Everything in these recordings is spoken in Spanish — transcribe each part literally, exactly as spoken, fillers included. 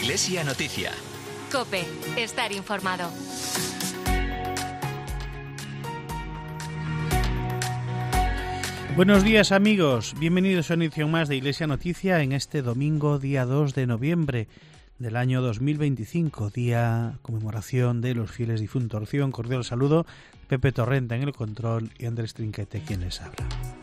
Iglesia Noticia. COPE, estar informado. Buenos días, amigos, bienvenidos a una edición más de Iglesia Noticia en este domingo, día dos de noviembre del año dos mil veinticinco, día conmemoración de los fieles difuntos. Recibo un cordial saludo, Pepe Torrenta en el control y Andrés Trinquete quien les habla.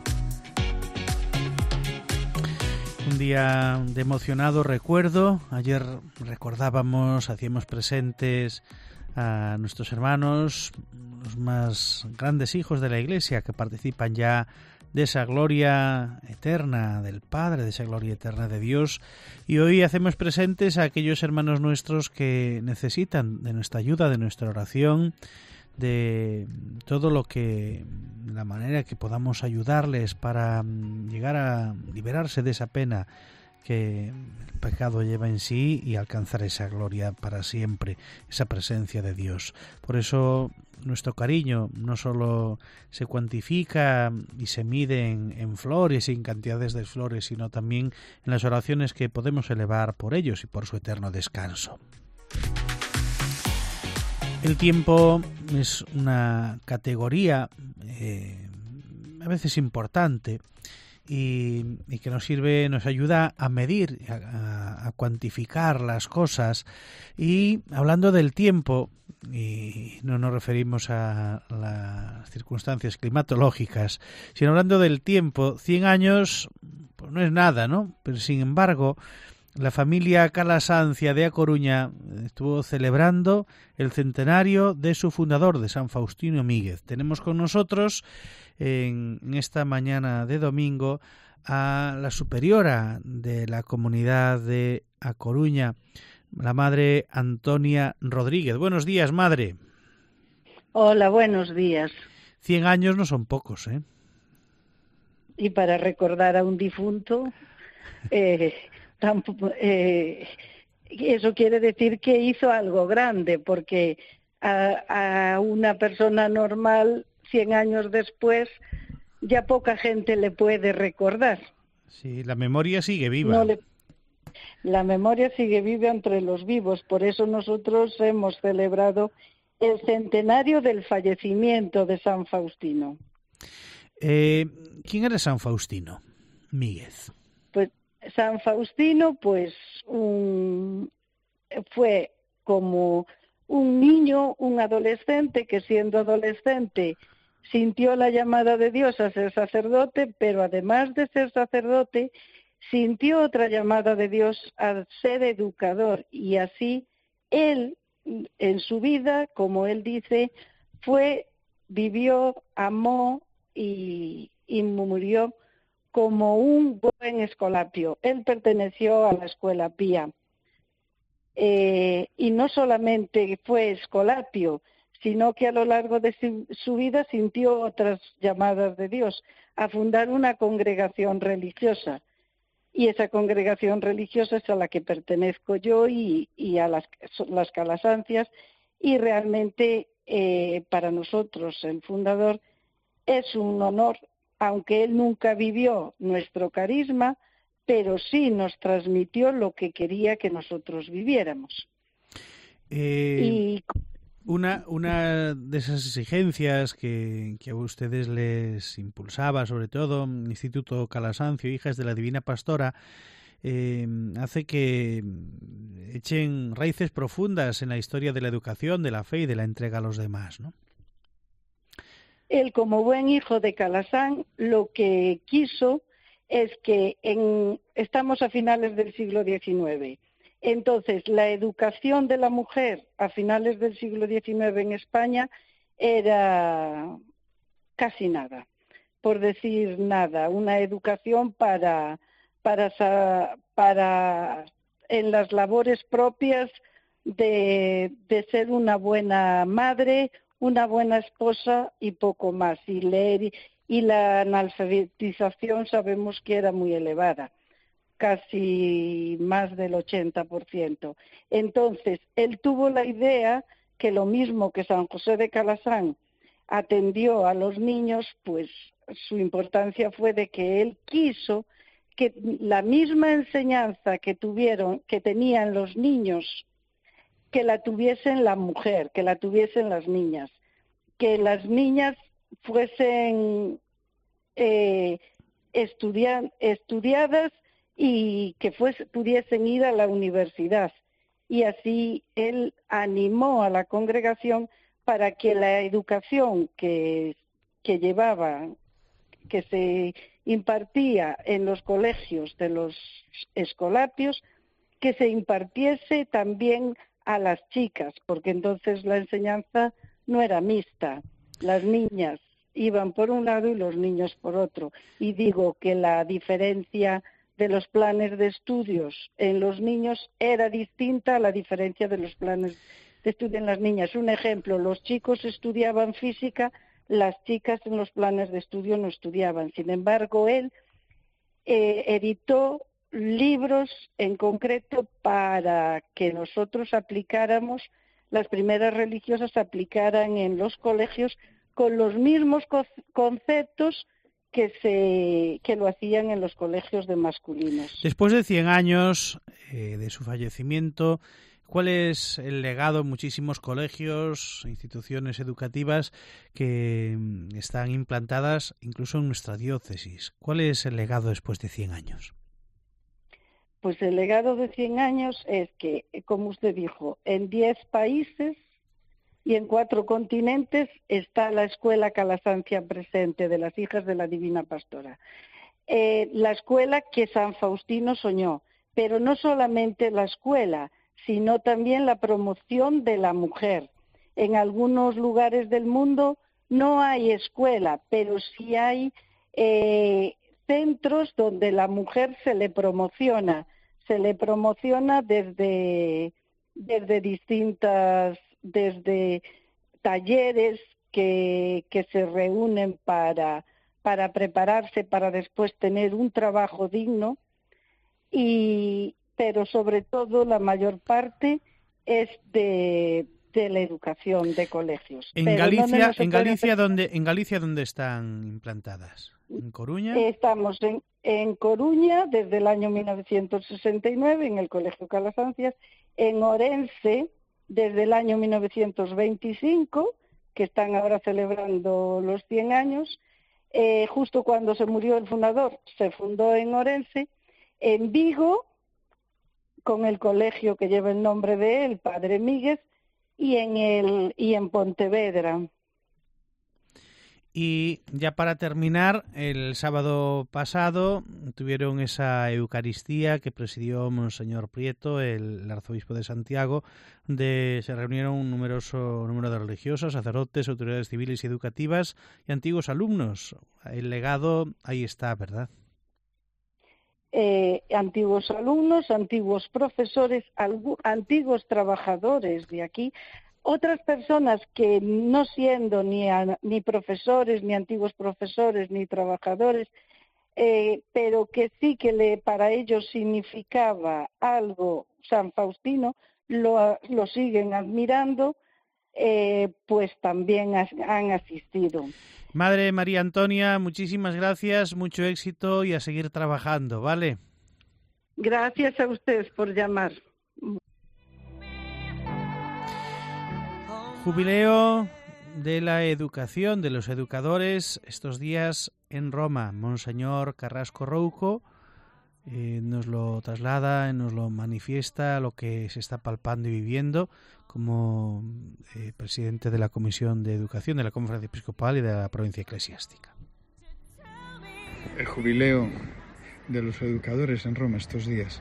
Un día de emocionado recuerdo. Ayer recordábamos, hacíamos presentes a nuestros hermanos, los más grandes hijos de la Iglesia, que participan ya de esa gloria eterna del Padre, de esa gloria eterna de Dios. Y hoy hacemos presentes a aquellos hermanos nuestros que necesitan de nuestra ayuda, de nuestra oración, de todo lo que, la manera que podamos ayudarles para llegar a liberarse de esa pena que el pecado lleva en sí y alcanzar esa gloria para siempre, esa presencia de Dios. Por eso nuestro cariño no solo se cuantifica y se mide en, en flores y en cantidades de flores, sino también en las oraciones que podemos elevar por ellos y por su eterno descanso. El tiempo es una categoría eh, a veces importante y, y que nos sirve, nos ayuda a medir, a, a cuantificar las cosas. Y hablando del tiempo, y no nos referimos a las circunstancias climatológicas, sino hablando del tiempo, cien años pues no es nada, ¿no? Pero sin embargo, la familia Calasancia de A Coruña estuvo celebrando el centenario de su fundador, de San Faustino Míguez. Tenemos con nosotros en esta mañana de domingo a la superiora de la comunidad de A Coruña, la madre Antonia Rodríguez. Buenos días, madre. Hola, buenos días. Cien años no son pocos, ¿eh? Y para recordar a un difunto... Eh... Tampoco, eh, eso quiere decir que hizo algo grande, porque a, a una persona normal, cien años después, ya poca gente le puede recordar. Sí, la memoria sigue viva. No le, la memoria sigue viva entre los vivos, por eso nosotros hemos celebrado el centenario del fallecimiento de San Faustino. Eh, ¿Quién era San Faustino Míguez? Pues San Faustino, pues, un, fue como un niño, un adolescente que siendo adolescente sintió la llamada de Dios a ser sacerdote, pero además de ser sacerdote, sintió otra llamada de Dios a ser educador. Y así él, en su vida, como él dice, fue, vivió, amó y, y murió como un buen escolapio. Él perteneció a la escuela pía. Eh, y no solamente fue escolapio, sino que a lo largo de su, su vida sintió otras llamadas de Dios a fundar una congregación religiosa. Y esa congregación religiosa es a la que pertenezco yo y, y a las, las Calasancias. Y realmente eh, para nosotros, el fundador, es un honor, aunque él nunca vivió nuestro carisma, pero sí nos transmitió lo que quería que nosotros viviéramos. Eh, y una, una de esas exigencias que, que a ustedes les impulsaba, sobre todo Instituto Calasancio, Hijas de la Divina Pastora, eh, hace que echen raíces profundas en la historia de la educación, de la fe y de la entrega a los demás, ¿no? Él, como buen hijo de Calasán, lo que quiso es que en, estamos a finales del siglo diecinueve. Entonces, la educación de la mujer a finales del siglo diecinueve en España era casi nada, por decir nada, una educación para, para, para en las labores propias de, de ser una buena madre, una buena esposa y poco más. Y leer y, y la analfabetización sabemos que era muy elevada, casi más del ochenta por ciento. Entonces, él tuvo la idea que lo mismo que San José de Calasán atendió a los niños, pues su importancia fue de que él quiso que la misma enseñanza que tuvieron, que tenían los niños, que la tuviesen la mujer, que la tuviesen las niñas, que las niñas fuesen eh, estudia- estudiadas y que fuese, pudiesen ir a la universidad. Y así él animó a la congregación para que la educación que, que llevaba, que se impartía en los colegios de los escolapios, que se impartiese también a las chicas, porque entonces la enseñanza no era mixta. Las niñas iban por un lado y los niños por otro. Y digo que la diferencia de los planes de estudios en los niños era distinta a la diferencia de los planes de estudio en las niñas. Un ejemplo, los chicos estudiaban física, las chicas en los planes de estudio no estudiaban. Sin embargo, él eh, editó libros en concreto para que nosotros aplicáramos, las primeras religiosas aplicaran en los colegios con los mismos conceptos que se que lo hacían en los colegios de masculinos. Después de cien años eh, de su fallecimiento, ¿cuál es el legado en muchísimos colegios, instituciones educativas que están implantadas incluso en nuestra diócesis? ¿Cuál es el legado después de cien años? Pues el legado de cien años es que, como usted dijo, en diez países y en cuatro continentes está la Escuela Calasancia presente de las Hijas de la Divina Pastora. Eh, la escuela que San Faustino soñó, pero no solamente la escuela, sino también la promoción de la mujer. En algunos lugares del mundo no hay escuela, pero sí hay eh, centros donde la mujer se le promociona, se le promociona desde, desde distintas, desde talleres que, que se reúnen para, para prepararse, para después tener un trabajo digno, y, pero sobre todo la mayor parte es de, de la educación de colegios. En pero Galicia, no en Galicia, ¿dónde, en Galicia, ¿dónde están implantadas? ¿En Coruña? Estamos en, en Coruña desde el año mil novecientos sesenta y nueve en el Colegio Calasancias, en Orense desde el año mil novecientos veinticinco, que están ahora celebrando los cien años, eh, justo cuando se murió el fundador, se fundó en Orense, en Vigo, con el colegio que lleva el nombre de él, Padre Míguez, y en, el, y en Pontevedra. Y ya para terminar, el sábado pasado tuvieron esa Eucaristía que presidió Monseñor Prieto, el arzobispo de Santiago, donde se reunieron un numeroso número de religiosos, sacerdotes, autoridades civiles y educativas y antiguos alumnos. El legado ahí está, ¿verdad? Eh, antiguos alumnos, antiguos profesores, antiguos trabajadores de aquí, otras personas que no siendo ni, a, ni profesores, ni antiguos profesores, ni trabajadores, eh, pero que sí que le, para ellos significaba algo San Faustino, lo, lo siguen admirando, eh, pues también has, han asistido. Madre María Antonia, muchísimas gracias, mucho éxito y a seguir trabajando, ¿vale? Gracias a ustedes por llamar. Jubileo de la educación, de los educadores, estos días en Roma. Monseñor Carrasco Rouco eh, nos lo traslada, nos lo manifiesta, lo que se está palpando y viviendo como eh, presidente de la Comisión de Educación de la Conferencia Episcopal y de la Provincia Eclesiástica. El jubileo de los educadores en Roma estos días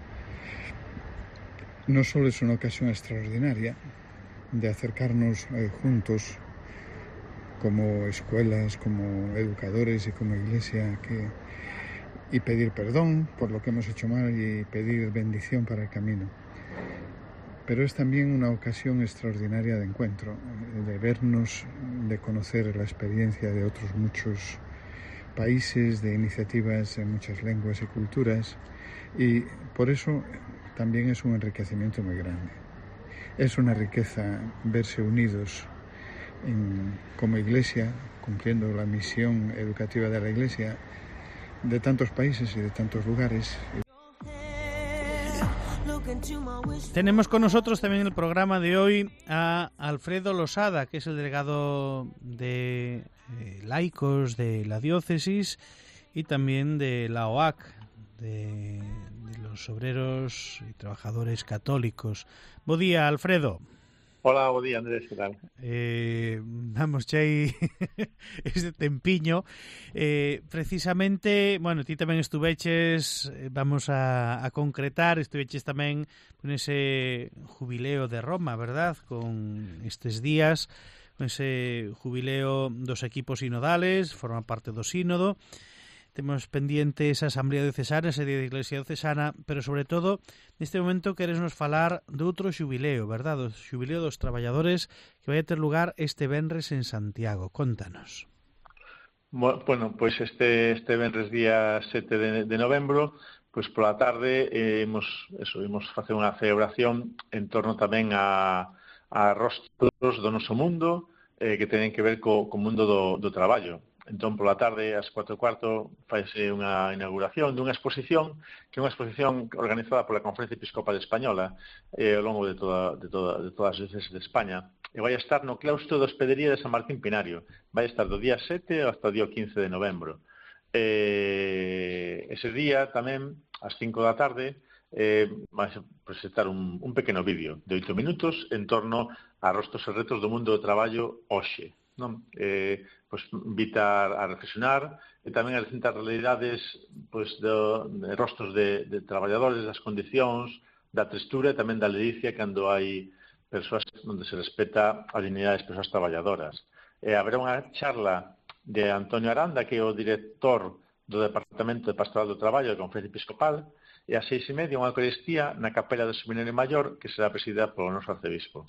no solo es una ocasión extraordinaria de acercarnos eh, juntos como escuelas, como educadores y como iglesia que, y pedir perdón por lo que hemos hecho mal y pedir bendición para el camino. Pero es también una ocasión extraordinaria de encuentro, de vernos, de conocer la experiencia de otros muchos países, de iniciativas en muchas lenguas y culturas, y por eso también es un enriquecimiento muy grande. Es una riqueza verse unidos en, como iglesia, cumpliendo la misión educativa de la iglesia, de tantos países y de tantos lugares. Tenemos con nosotros también en el programa de hoy a Alfredo Losada, que es el delegado de eh, laicos de la diócesis y también de la O A C, de, de los obreros y trabajadores católicos. Bo día, Alfredo. Hola, bo día, Andrés, que tal? Eh, vamos, chai este tempiño. Eh, precisamente, bueno, ti tamén estuveches, vamos a, a concretar, estuveches tamén con ese jubileo de Roma, verdad? Con estes días, con ese jubileo dos equipos sinodales, forman parte do sínodo. Temos pendiente esa Asamblea Diocesana, ese día de Iglesia Diocesana, pero sobre todo, neste momento queres nos falar de outro xubileo, verdad? O xubileo dos traballadores que vai a ter lugar este venres en Santiago. Contanos. Bueno, pois pues este este venres día sete de, de novembro, pois pues pola tarde eh, imos, eso, imos facer unha celebración en torno tamén a, a rostros do noso mundo eh, que teñen que ver co, co mundo do, do traballo. Entón, pola tarde, ás cuatro e cuarto, faise unha inauguración dunha exposición, que é unha exposición organizada pola Conferencia Episcopal Española eh, ao longo de, toda, de, toda, de todas as dióceses de España. E vai estar no claustro da Hospedería de San Martín Pinario. Vai estar do día sete hasta o día quince de novembro. Eh, ese día, tamén, ás cinco da tarde, eh, vai presentar un, un pequeno vídeo de oito minutos en torno a rostros e retos do mundo do traballo hoxe. Non? Eh, pois, invitar a reflexionar e tamén a distintas realidades pois, de, de rostros de, de traballadores, das condicións, da textura e tamén da ledicia cando hai persoas onde se respeta a dignidade das persoas traballadoras. Eh, haberá unha charla de Antonio Aranda, que é o director do Departamento de Pastoral do Traballo da Conferencia Episcopal, e ás seis e media unha Eucaristía na Capela do Seminario Maior, que será presidida polo noso arcebispo.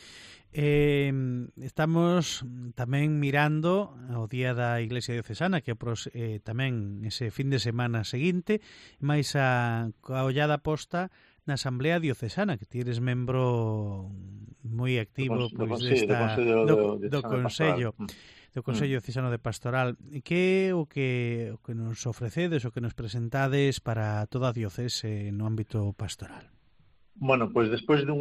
Eh, estamos tamén mirando o Día da Iglesia Diocesana, que eh, tamén ese fin de semana seguinte, máis a, a ollada posta na Asamblea Diocesana, que ti eres membro moi activo do, pois, do, desta, do, do, do, do Consello do Consello mm. Diocesano de Pastoral. Que é o que, o que nos ofrecedes, o que nos presentades para toda a diocese no ámbito pastoral? Bueno, pois despois dun,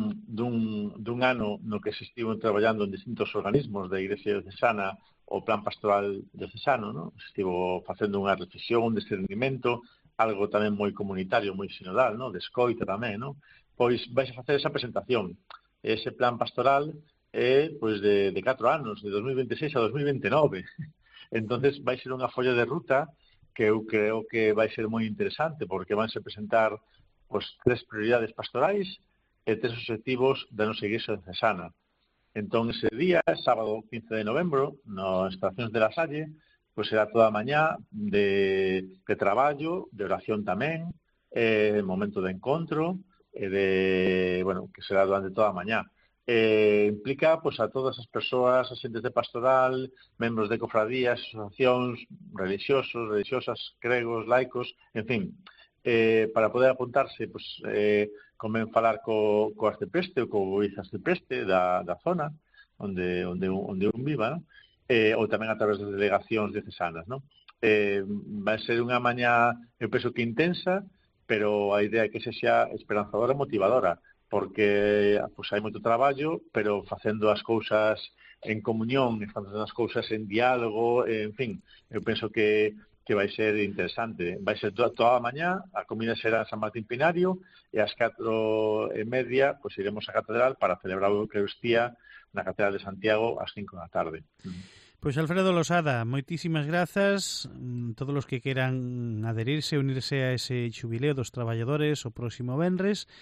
dun, dun ano no que se estivo traballando en distintos organismos da Igrexa Diocesana o Plan Pastoral Diocesano, ¿no? Se estivo facendo unha reflexión, un discernimento, algo tamén moi comunitario, moi sinodal, ¿no? De escoita tamén, ¿no? Pois vais a facer esa presentación. Ese plan pastoral é pois de, de catro anos, de dos mil veintiséis a dos mil veintinove. Entonces vai ser unha folla de ruta que eu creo que vai ser moi interesante, porque vanse presentar pois, tres prioridades pastorais e tres objetivos da nosa Igrexa Diocesana. Entón, ese día, sábado quince de novembro, nas instalacións de La Salle, pois será toda a mañá de, de traballo, de oración tamén, eh, momento de encontro, e de, bueno, que será durante toda a mañá. Eh, implica pois, a todas as persoas, asentes de pastoral, membros de cofradías, asociacións, religiosos, religiosas, gregos, laicos, en fin, Eh, para poder apuntarse, pues, eh, convén falar co, co arcipreste ou co vicearcipreste da, da zona onde, onde, onde un viva, ¿no? eh, ou tamén a través das delegacións diocesanas, ¿no? Eh, vai ser unha mañá, eu penso que intensa, pero a idea é que sexa esperanzadora e motivadora, porque pues, hai moito traballo, pero facendo as cousas en comunión, facendo as cousas en diálogo, en fin, eu penso que que vai ser interesante. Vai ser toda, toda a mañá, a comida será en San Martín Pinario, e ás catro e media pues, iremos á Catedral para celebrar a Eucaristía na Catedral de Santiago ás cinco da tarde. Pois Alfredo Losada, moitísimas grazas. Todos os que queran adherirse, unirse a ese xubileo dos traballadores o próximo venres,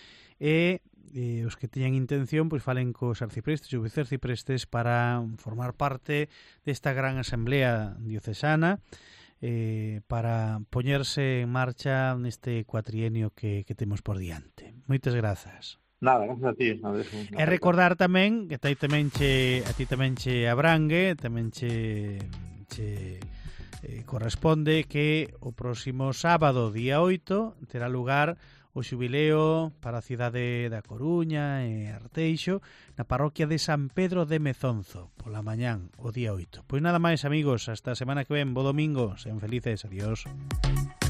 e eh, os que teñan intención pois falen cos arciprestes ou vicearciprestes para formar parte desta gran asamblea diocesana, Eh, para poñerse en marcha neste cuatrienio que, que temos por diante. Moitas grazas. Nada, gracias a ti. E recordar tamén que tamén che, a ti tamén che abrangue, tamén che, che eh, corresponde que o próximo sábado, día oito, terá lugar o xubileo para a cidade da Coruña e Arteixo na parroquia de San Pedro de Mezonzo pola mañán, o día oito. Pois nada máis, amigos, hasta a semana que ven, bo domingo, sen felices, adiós.